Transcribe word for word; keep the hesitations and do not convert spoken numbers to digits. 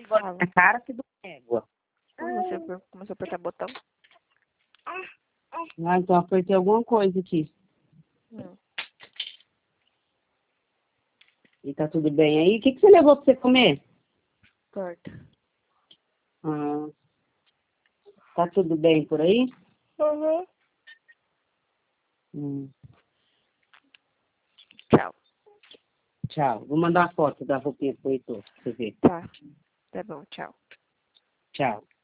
negócio na cara que do égua. Você começou a apertar botão? Ah, então apertei alguma coisa aqui. Hum. E tá tudo bem aí? O que, que você levou pra você comer? Torta. Ah, tá tudo bem por aí? Uhum. Hum, Tchau. tchau. Vou mandar uma foto da roupinha pro Heitor, pra você ver. Tá. Tá bom, tchau. Tchau.